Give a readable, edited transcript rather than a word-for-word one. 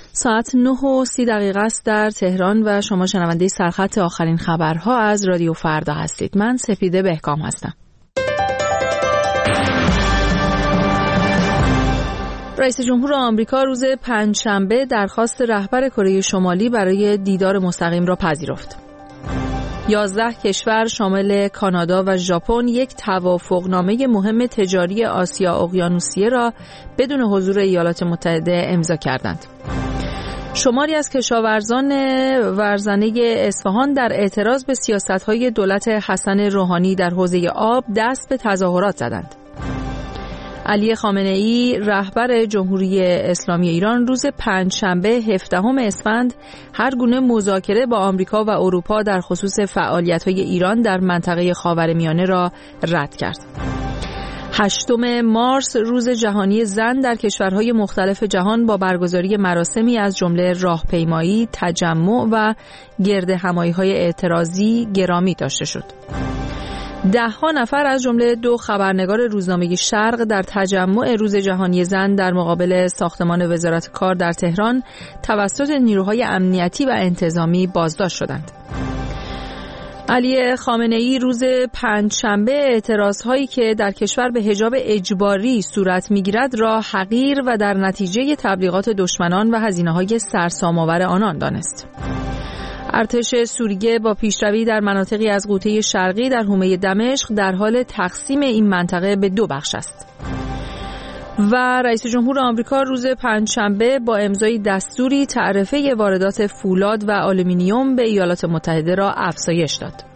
ساعت 9:30 است در تهران و شما شنونده سرخط آخرین خبرها از رادیو فردا هستید. من سپیده بهکام هستم. رئیس جمهور آمریکا روز پنجشنبه درخواست رهبر کره شمالی برای دیدار مستقیم را پذیرفت. 11 کشور شامل کانادا و ژاپن یک توافقنامه مهم تجاری آسیا اقیانوسیه را بدون حضور ایالات متحده امضا کردند. شماری از کشاورزان ورزنه اصفهان در اعتراض به سیاست‌های دولت حسن روحانی در حوزه آب دست به تظاهرات زدند. علی خامنه‌ای رهبر جمهوری اسلامی ایران روز پنجشنبه 17 اسفند هر گونه مذاکره با آمریکا و اروپا در خصوص فعالیت‌های ایران در منطقه خاورمیانه را رد کرد. 8 مارس روز جهانی زن در کشورهای مختلف جهان با برگزاری مراسمی از جمله راهپیمایی، تجمع و گردهمایی‌های اعتراضی گرامی داشته شد. 10 نفر از جمله 2 خبرنگار روزنامه شرق در تجمع روز جهانی زن در مقابل ساختمان وزارت کار در تهران توسط نیروهای امنیتی و انتظامی بازداشت شدند. علی خامنه‌ای روز پنجشنبه اعتراضهایی که در کشور به حجاب اجباری صورت می‌گیرد را حقیر و در نتیجه تبلیغات دشمنان و هزینه‌های سرسام‌آور آنان دانست. ارتش سوریه با پیشروی در مناطقی از غوطه شرقی در حومه دمشق در حال تقسیم این منطقه به 2 بخش است. و رئیس جمهور آمریکا روز پنجشنبه با امضای دستوری تعرفه واردات فولاد و آلومینیوم به ایالات متحده را افزایش داد.